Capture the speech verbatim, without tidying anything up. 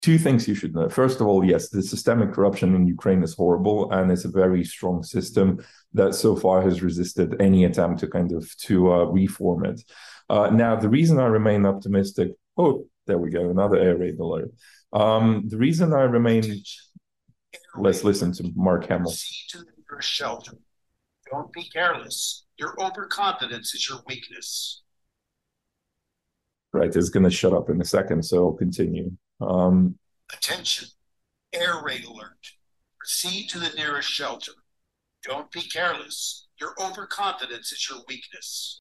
Two things you should know. First of all, yes, the systemic corruption in Ukraine is horrible, and it's a very strong system that so far has resisted any attempt to kind of to uh, reform it. Uh, now, the reason I remain optimistic. Oh, there we go, another air raid alert. Um, the reason I remain. Let's listen to Mark Hamill. To your shelter. Don't be careless. Your overconfidence is your weakness. Right, it's going to shut up in a second, so I'll continue. Um, Attention, air raid alert. Proceed to the nearest shelter. Don't be careless. Your overconfidence is your weakness.